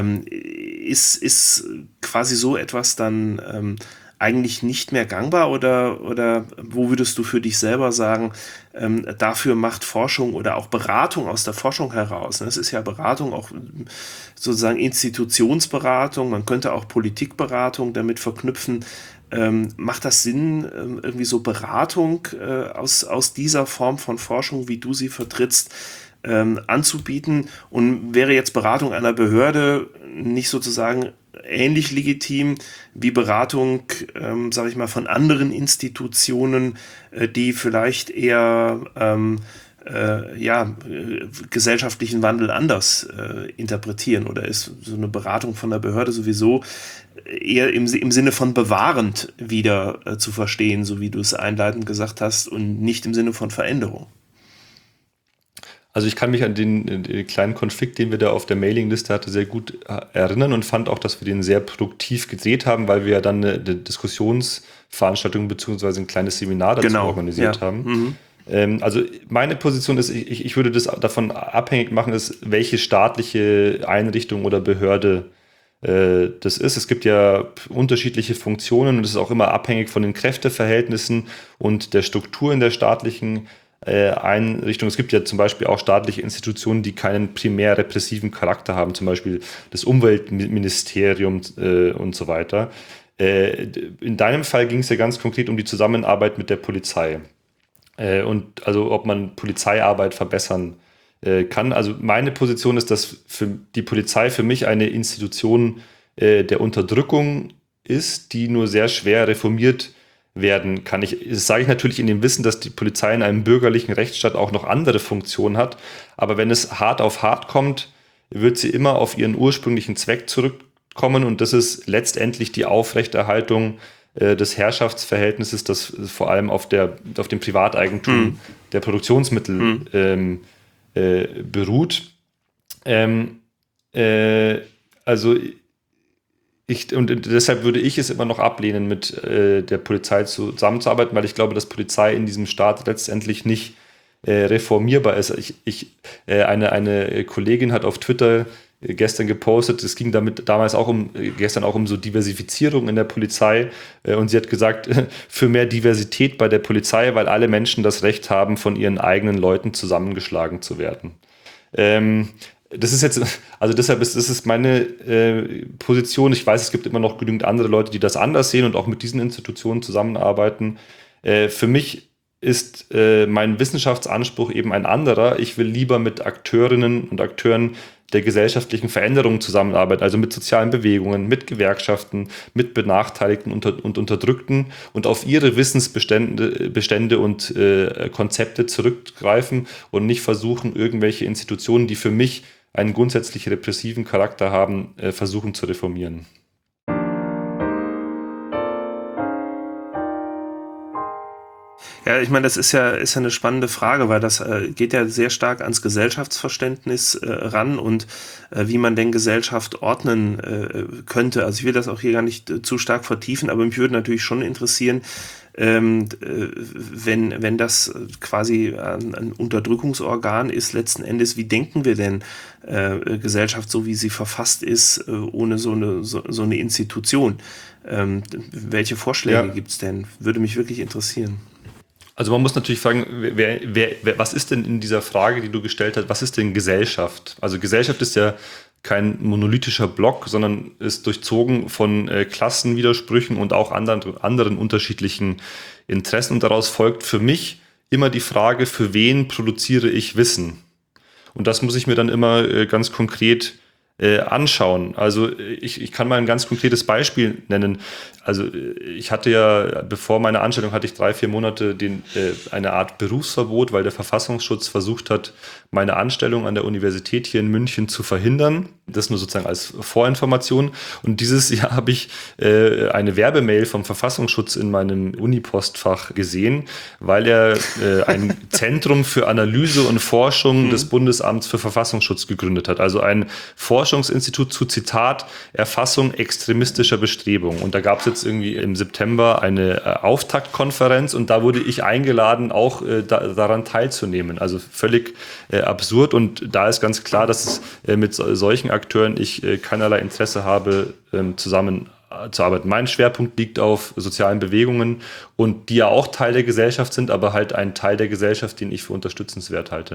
Speaker 2: Ist quasi so etwas dann eigentlich nicht mehr gangbar oder wo würdest du für dich selber sagen, dafür macht Forschung oder auch Beratung aus der Forschung heraus, ne? Es ist ja Beratung auch sozusagen Institutionsberatung, man könnte auch Politikberatung damit verknüpfen. Macht das Sinn, irgendwie so Beratung aus dieser Form von Forschung, wie du sie vertrittst, anzubieten? Und wäre jetzt Beratung einer Behörde nicht sozusagen ähnlich legitim wie Beratung, sage ich mal, von anderen Institutionen, die vielleicht eher gesellschaftlichen Wandel anders interpretieren? Oder ist so eine Beratung von der Behörde sowieso eher im Sinne von bewahrend wieder zu verstehen, so wie du es einleitend gesagt hast, und nicht im Sinne von Veränderung?
Speaker 3: Also ich kann mich an den kleinen Konflikt, den wir da auf der Mailingliste hatten, sehr gut erinnern und fand auch, dass wir den sehr produktiv gedreht haben, weil wir ja dann eine Diskussionsveranstaltung bzw. ein kleines Seminar dazu organisiert haben. Also meine Position ist, ich würde das davon abhängig machen, ist, welche staatliche Einrichtung oder Behörde das ist. Es gibt ja unterschiedliche Funktionen und es ist auch immer abhängig von den Kräfteverhältnissen und der Struktur in der staatlichen Einrichtung. Es gibt ja zum Beispiel auch staatliche Institutionen, die keinen primär repressiven Charakter haben, zum Beispiel das Umweltministerium und so weiter. In deinem Fall ging es ja ganz konkret um die Zusammenarbeit mit der Polizei und also ob man Polizeiarbeit verbessern kann. Also meine position ist, dass für die Polizei für mich eine Institution der Unterdrückung ist, die nur sehr schwer reformiert werden kann. Das sage ich natürlich in dem Wissen, dass die Polizei in einem bürgerlichen Rechtsstaat auch noch andere Funktionen hat. Aber wenn es hart auf hart kommt, wird sie immer auf ihren ursprünglichen Zweck zurückkommen. Und das ist letztendlich die Aufrechterhaltung des Herrschaftsverhältnisses, das vor allem auf dem Privateigentum der Produktionsmittel beruht. Und deshalb würde ich es immer noch ablehnen, mit der Polizei zusammenzuarbeiten, weil ich glaube, dass Polizei in diesem Staat letztendlich nicht reformierbar ist. Eine Kollegin hat auf Twitter gestern gepostet, es ging damals auch gestern auch um so Diversifizierung in der Polizei und sie hat gesagt, für mehr Diversität bei der Polizei, weil alle Menschen das Recht haben, von ihren eigenen Leuten zusammengeschlagen zu werden. Das ist jetzt, also deshalb das ist meine Position. Ich weiß, es gibt immer noch genügend andere Leute, die das anders sehen und auch mit diesen Institutionen zusammenarbeiten. Für mich ist mein Wissenschaftsanspruch eben ein anderer. Ich will lieber mit Akteurinnen und Akteuren der gesellschaftlichen Veränderungen zusammenarbeiten, also mit sozialen Bewegungen, mit Gewerkschaften, mit Benachteiligten und Unterdrückten und auf ihre Wissensbestände und Konzepte zurückgreifen und nicht versuchen, irgendwelche Institutionen, die für mich einen grundsätzlich repressiven Charakter haben, versuchen zu reformieren.
Speaker 2: Ja, ich meine, das ist ja eine spannende Frage, weil das geht ja sehr stark ans Gesellschaftsverständnis ran und wie man denn Gesellschaft ordnen könnte. Also ich will das auch hier gar nicht zu stark vertiefen, aber mich würde natürlich schon interessieren, wenn das quasi ein Unterdrückungsorgan ist, letzten Endes, wie denken wir denn Gesellschaft, so wie sie verfasst ist, ohne so eine Institution? Welche Vorschläge gibt's denn? Würde mich wirklich interessieren.
Speaker 3: Also man muss natürlich fragen, was ist denn in dieser Frage, die du gestellt hast, was ist denn Gesellschaft? Also Gesellschaft ist ja kein monolithischer Block, sondern ist durchzogen von Klassenwidersprüchen und auch anderen unterschiedlichen Interessen. Und daraus folgt für mich immer die Frage, für wen produziere ich Wissen? Und das muss ich mir dann immer ganz konkret anschauen. Also ich kann mal ein ganz konkretes Beispiel nennen. Also ich hatte ja, bevor meiner Anstellung hatte ich 3-4 Monate eine Art Berufsverbot, weil der Verfassungsschutz versucht hat, meine Anstellung an der Universität hier in München zu verhindern. Das nur sozusagen als Vorinformation. Und dieses Jahr habe ich eine Werbemail vom Verfassungsschutz in meinem Uni-Postfach gesehen, weil er ein Zentrum für Analyse und Forschung des Bundesamts für Verfassungsschutz gegründet hat. Also ein Forschungsinstitut zu, Zitat, Erfassung extremistischer Bestrebungen. Und da gab es jetzt irgendwie im September eine Auftaktkonferenz und da wurde ich eingeladen, auch daran teilzunehmen. Also völlig absurd und da ist ganz klar, dass mit solchen Akteuren ich keinerlei Interesse habe, zusammenzuarbeiten. Mein Schwerpunkt liegt auf sozialen Bewegungen und die ja auch Teil der Gesellschaft sind, aber halt ein Teil der Gesellschaft, den ich für unterstützenswert halte.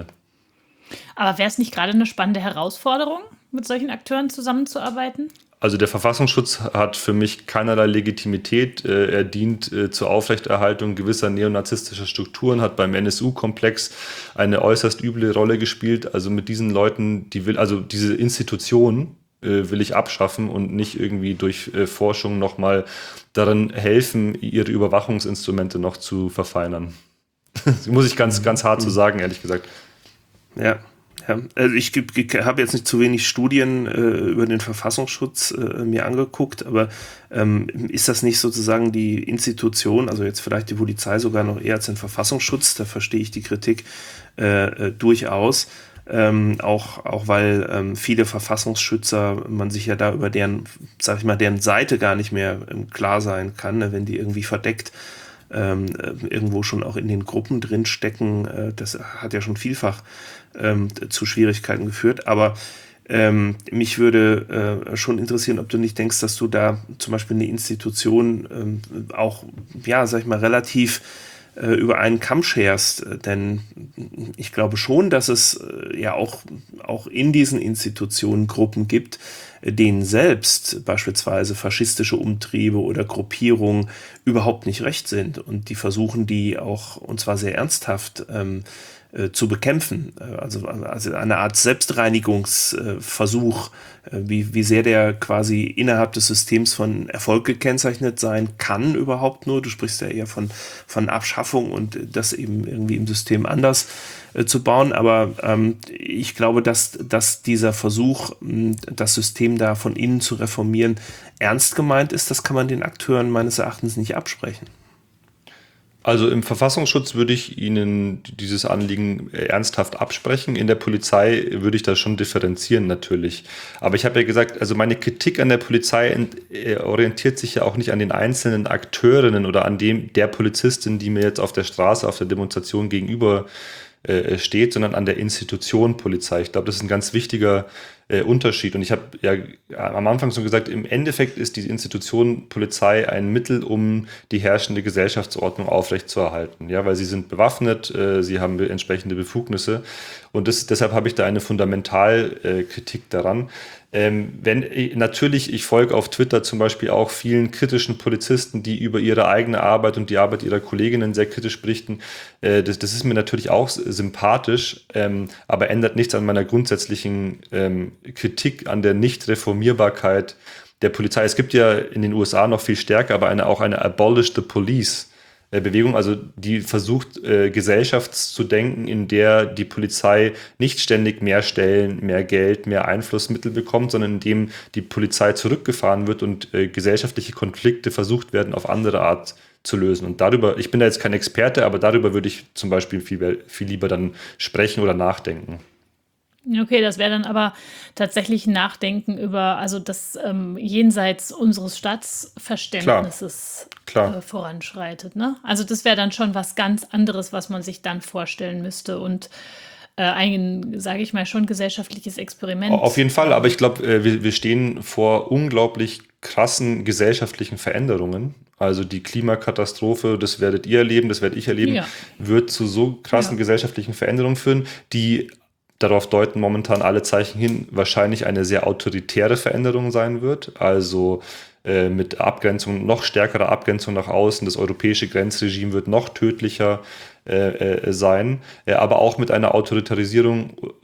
Speaker 4: Aber wäre es nicht gerade eine spannende Herausforderung, mit solchen Akteuren zusammenzuarbeiten?
Speaker 3: Also der Verfassungsschutz hat für mich keinerlei Legitimität. Er dient zur Aufrechterhaltung gewisser neonazistischer Strukturen, hat beim NSU-Komplex eine äußerst üble Rolle gespielt. Also mit diesen Leuten, diese Institution will ich abschaffen und nicht irgendwie durch Forschung nochmal daran helfen, ihre Überwachungsinstrumente noch zu verfeinern. Das muss ich ganz, ganz hart so sagen, ehrlich gesagt.
Speaker 2: Ja. Ja, also ich habe jetzt nicht zu wenig Studien über den Verfassungsschutz mir angeguckt, aber ist das nicht sozusagen die Institution, also jetzt vielleicht die Polizei sogar noch eher als den Verfassungsschutz, da verstehe ich die Kritik durchaus, auch weil viele Verfassungsschützer, man sich ja da über deren Seite gar nicht mehr klar sein kann, ne, wenn die irgendwie verdeckt irgendwo schon auch in den Gruppen drin stecken. Das hat ja schon vielfach zu Schwierigkeiten geführt. Aber mich würde schon interessieren, ob du nicht denkst, dass du da zum Beispiel eine Institution auch, ja, sag ich mal, relativ über einen Kamm scherst. Denn ich glaube schon, dass es ja auch in diesen Institutionen Gruppen gibt, denen selbst beispielsweise faschistische Umtriebe oder Gruppierungen überhaupt nicht recht sind. Und die versuchen die auch, und zwar sehr ernsthaft, zu bekämpfen. Also eine Art Selbstreinigungsversuch, wie sehr der quasi innerhalb des Systems von Erfolg gekennzeichnet sein kann überhaupt nur. Du sprichst ja eher von Abschaffung und das eben irgendwie im System anders zu bauen. Aber ich glaube, dass dieser Versuch, das System da von innen zu reformieren, ernst gemeint ist. Das kann man den Akteuren meines Erachtens nicht absprechen.
Speaker 3: Also im Verfassungsschutz würde ich Ihnen dieses Anliegen ernsthaft absprechen. In der Polizei würde ich das schon differenzieren natürlich. Aber ich habe ja gesagt, also meine Kritik an der Polizei orientiert sich ja auch nicht an den einzelnen Akteurinnen oder an der Polizistin, die mir jetzt auf der Straße, auf der Demonstration gegenüber steht, sondern an der Institution Polizei. Ich glaube, das ist ein ganz wichtiger Unterschied. Und ich habe ja am Anfang schon gesagt, im Endeffekt ist die Institution Polizei ein Mittel, um die herrschende Gesellschaftsordnung aufrechtzuerhalten. Ja, weil sie sind bewaffnet, sie haben entsprechende Befugnisse. Und deshalb habe ich da eine Fundamentalkritik daran. Ich folge auf Twitter zum Beispiel auch vielen kritischen Polizisten, die über ihre eigene Arbeit und die Arbeit ihrer Kolleginnen sehr kritisch berichten. Das ist mir natürlich auch sympathisch, aber ändert nichts an meiner grundsätzlichen Kritik an der Nicht-Reformierbarkeit der Polizei. Es gibt ja in den USA noch viel stärker, aber auch eine Abolish the Police Bewegung, also die versucht, gesellschaftszudenken, in der die Polizei nicht ständig mehr Stellen, mehr Geld, mehr Einflussmittel bekommt, sondern in dem die Polizei zurückgefahren wird und gesellschaftliche Konflikte versucht werden, auf andere Art zu lösen. Und darüber, ich bin da jetzt kein Experte, aber darüber würde ich zum Beispiel viel lieber dann sprechen oder nachdenken.
Speaker 4: Okay, das wäre dann aber tatsächlich ein Nachdenken über, also das jenseits unseres Staatsverständnisses voranschreitet. Ne? Also das wäre dann schon was ganz anderes, was man sich dann vorstellen müsste und ein, sage ich mal, schon gesellschaftliches Experiment.
Speaker 3: Auf jeden Fall, aber ich glaube, wir stehen vor unglaublich krassen gesellschaftlichen Veränderungen. Also die Klimakatastrophe, das werdet ihr erleben, das werde ich erleben, wird zu so krassen gesellschaftlichen Veränderungen führen, die darauf deuten momentan alle Zeichen hin, wahrscheinlich eine sehr autoritäre Veränderung sein wird. Also mit Abgrenzung, noch stärkerer Abgrenzung nach außen. Das europäische Grenzregime wird noch tödlicher sein, aber auch mit einer Autoritarisierung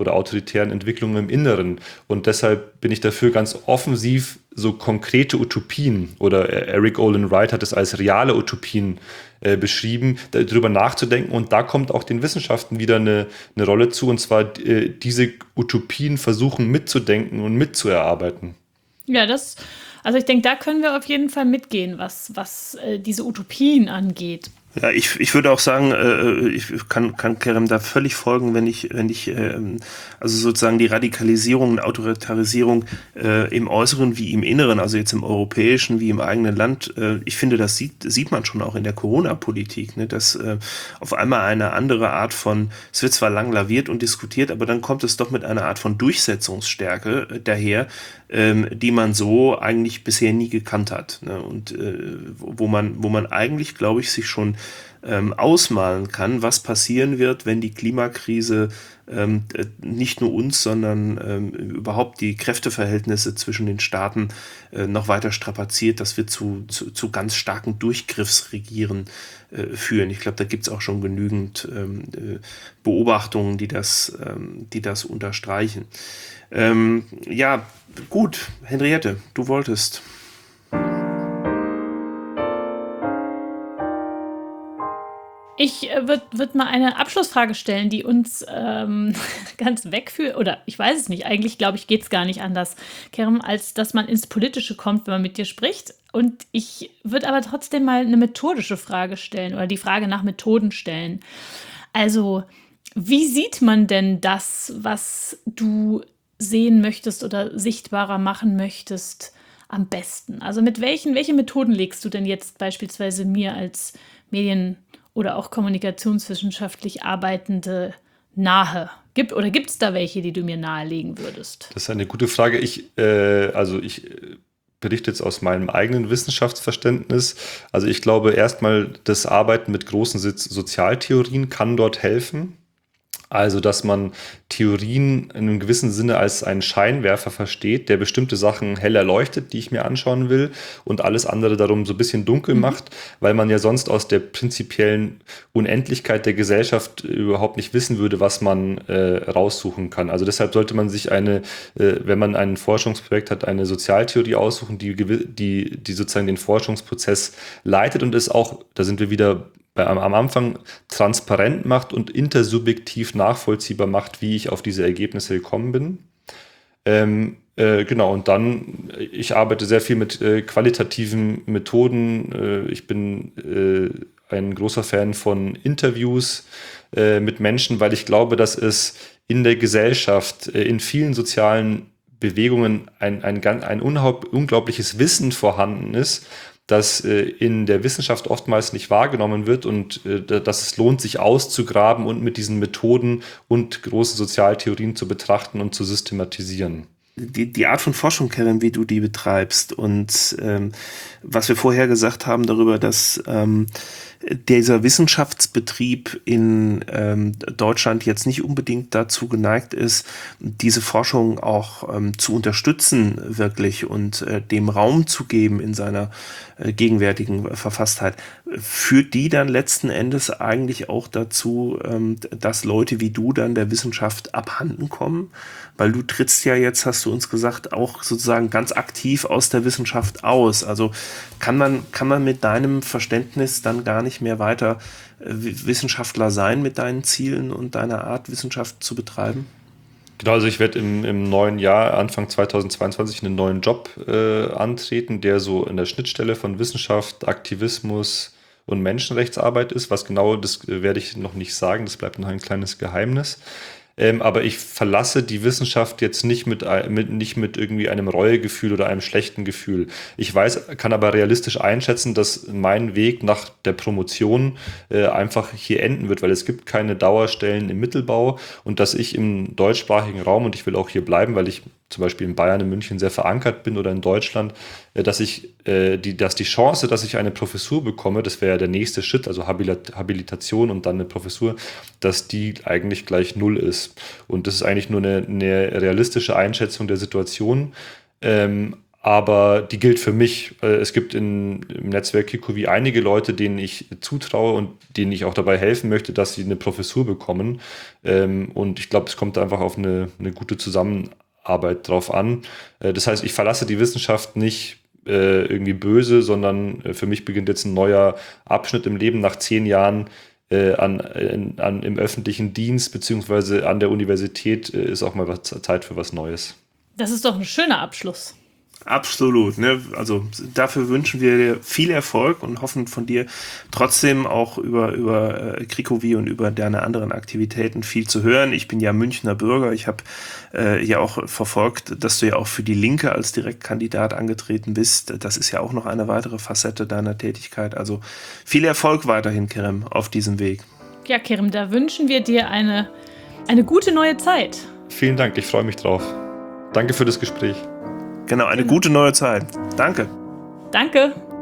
Speaker 3: oder autoritären Entwicklungen im Inneren. Und deshalb bin ich dafür, ganz offensiv so konkrete Utopien, oder Eric Olin Wright hat es als reale Utopien beschrieben, darüber nachzudenken. Und da kommt auch den Wissenschaften wieder eine Rolle zu, und zwar diese Utopien versuchen mitzudenken und mitzuerarbeiten.
Speaker 4: Ja, also ich denke, da können wir auf jeden Fall mitgehen, was diese Utopien angeht.
Speaker 2: Ja, ich würde auch sagen, ich kann Kerem da völlig folgen, wenn ich also sozusagen die Radikalisierung und Autoritarisierung im Äußeren wie im Inneren, also jetzt im europäischen wie im eigenen Land, ich finde, das sieht man schon auch in der Corona-Politik, ne, dass auf einmal eine andere Art von, es wird zwar lang laviert und diskutiert, aber dann kommt es doch mit einer Art von Durchsetzungsstärke daher, die man so eigentlich bisher nie gekannt hat, ne? Und wo man eigentlich, glaube ich, sich schon ausmalen kann, was passieren wird, wenn die Klimakrise nicht nur uns, sondern überhaupt die Kräfteverhältnisse zwischen den Staaten noch weiter strapaziert. Das wird zu ganz starken Durchgriffsregieren führen. Ich glaube, da gibt es auch schon genügend Beobachtungen, die das unterstreichen. Ja, gut, Henriette, du wolltest.
Speaker 4: Ich würd mal eine Abschlussfrage stellen, die uns ganz wegführt, oder ich weiß es nicht, eigentlich glaube ich, geht es gar nicht anders, Kerem, als dass man ins Politische kommt, wenn man mit dir spricht. Und ich würde aber trotzdem mal eine methodische Frage stellen oder die Frage nach Methoden stellen. Also, wie sieht man denn das, was du sehen möchtest oder sichtbarer machen möchtest, am besten? Also welche Methoden legst du denn jetzt beispielsweise mir als Medien- oder auch kommunikationswissenschaftlich Arbeitende nahe? Gibt es da welche, die du mir nahelegen würdest?
Speaker 3: Das ist eine gute Frage. Ich berichte jetzt aus meinem eigenen Wissenschaftsverständnis. Also ich glaube erstmal, das Arbeiten mit großen Sozialtheorien kann dort helfen. Also, dass man Theorien in einem gewissen Sinne als einen Scheinwerfer versteht, der bestimmte Sachen hell erleuchtet, die ich mir anschauen will, und alles andere darum so ein bisschen dunkel macht, weil man ja sonst aus der prinzipiellen Unendlichkeit der Gesellschaft überhaupt nicht wissen würde, was man raussuchen kann. Also deshalb sollte man sich wenn man ein Forschungsprojekt hat, eine Sozialtheorie aussuchen, die sozusagen den Forschungsprozess leitet und es auch, da sind wir wieder am Anfang, transparent macht und intersubjektiv nachvollziehbar macht, wie ich auf diese Ergebnisse gekommen bin. Genau, und dann, ich arbeite sehr viel mit qualitativen Methoden. Ich bin ein großer Fan von Interviews mit Menschen, weil ich glaube, dass es in der Gesellschaft, in vielen sozialen Bewegungen ein unglaubliches Wissen vorhanden ist, das in der Wissenschaft oftmals nicht wahrgenommen wird und dass es lohnt, sich auszugraben und mit diesen Methoden und großen Sozialtheorien zu betrachten und zu systematisieren.
Speaker 2: Die Art von Forschung, Kerem, wie du die betreibst und was wir vorher gesagt haben darüber, dass dieser Wissenschaftsbetrieb in Deutschland jetzt nicht unbedingt dazu geneigt ist, diese Forschung auch zu unterstützen wirklich und dem Raum zu geben in seiner gegenwärtigen Verfasstheit, führt die dann letzten Endes eigentlich auch dazu, dass Leute wie du dann der Wissenschaft abhanden kommen? Weil du trittst ja jetzt, hast du uns gesagt, auch sozusagen ganz aktiv aus der Wissenschaft aus. Also kann man mit deinem Verständnis dann gar nicht mehr weiter Wissenschaftler sein mit deinen Zielen und deiner Art, Wissenschaft zu betreiben?
Speaker 3: Genau, also ich werde im neuen Jahr, Anfang 2022, einen neuen Job antreten, der so in der Schnittstelle von Wissenschaft, Aktivismus und Menschenrechtsarbeit ist. Was genau, das werde ich noch nicht sagen, das bleibt noch ein kleines Geheimnis. Aber ich verlasse die Wissenschaft jetzt nicht mit irgendwie einem Reuegefühl oder einem schlechten Gefühl. Ich kann aber realistisch einschätzen, dass mein Weg nach der Promotion einfach hier enden wird, weil es gibt keine Dauerstellen im Mittelbau und dass ich im deutschsprachigen Raum, und ich will auch hier bleiben, weil ich zum Beispiel in Bayern, in München sehr verankert bin oder in Deutschland, dass die Chance, dass ich eine Professur bekomme, das wäre ja der nächste Schritt, also Habilitation und dann eine Professur, dass die eigentlich gleich null ist. Und das ist eigentlich nur eine realistische Einschätzung der Situation. aber die gilt für mich. Es gibt im Netzwerk Kikovi einige Leute, denen ich zutraue und denen ich auch dabei helfen möchte, dass sie eine Professur bekommen. Und ich glaube, es kommt einfach auf eine gute Zusammenarbeit drauf an. Das heißt, ich verlasse die Wissenschaft nicht irgendwie böse, sondern für mich beginnt jetzt ein neuer Abschnitt im Leben nach 10 Jahren im öffentlichen Dienst beziehungsweise an der Universität ist auch mal Zeit für was Neues.
Speaker 4: Das ist doch ein schöner Abschluss.
Speaker 2: Absolut, ne? Also dafür wünschen wir dir viel Erfolg und hoffen von dir trotzdem auch über Kikovi und über deine anderen Aktivitäten viel zu hören. Ich bin ja Münchner Bürger, ich habe ja auch verfolgt, dass du ja auch für die Linke als Direktkandidat angetreten bist. Das ist ja auch noch eine weitere Facette deiner Tätigkeit. Also viel Erfolg weiterhin, Kerem, auf diesem Weg.
Speaker 4: Ja, Kerem, da wünschen wir dir eine gute neue Zeit.
Speaker 3: Vielen Dank, ich freue mich drauf. Danke für das Gespräch.
Speaker 2: Genau, eine gute neue Zeit. Danke.
Speaker 4: Danke.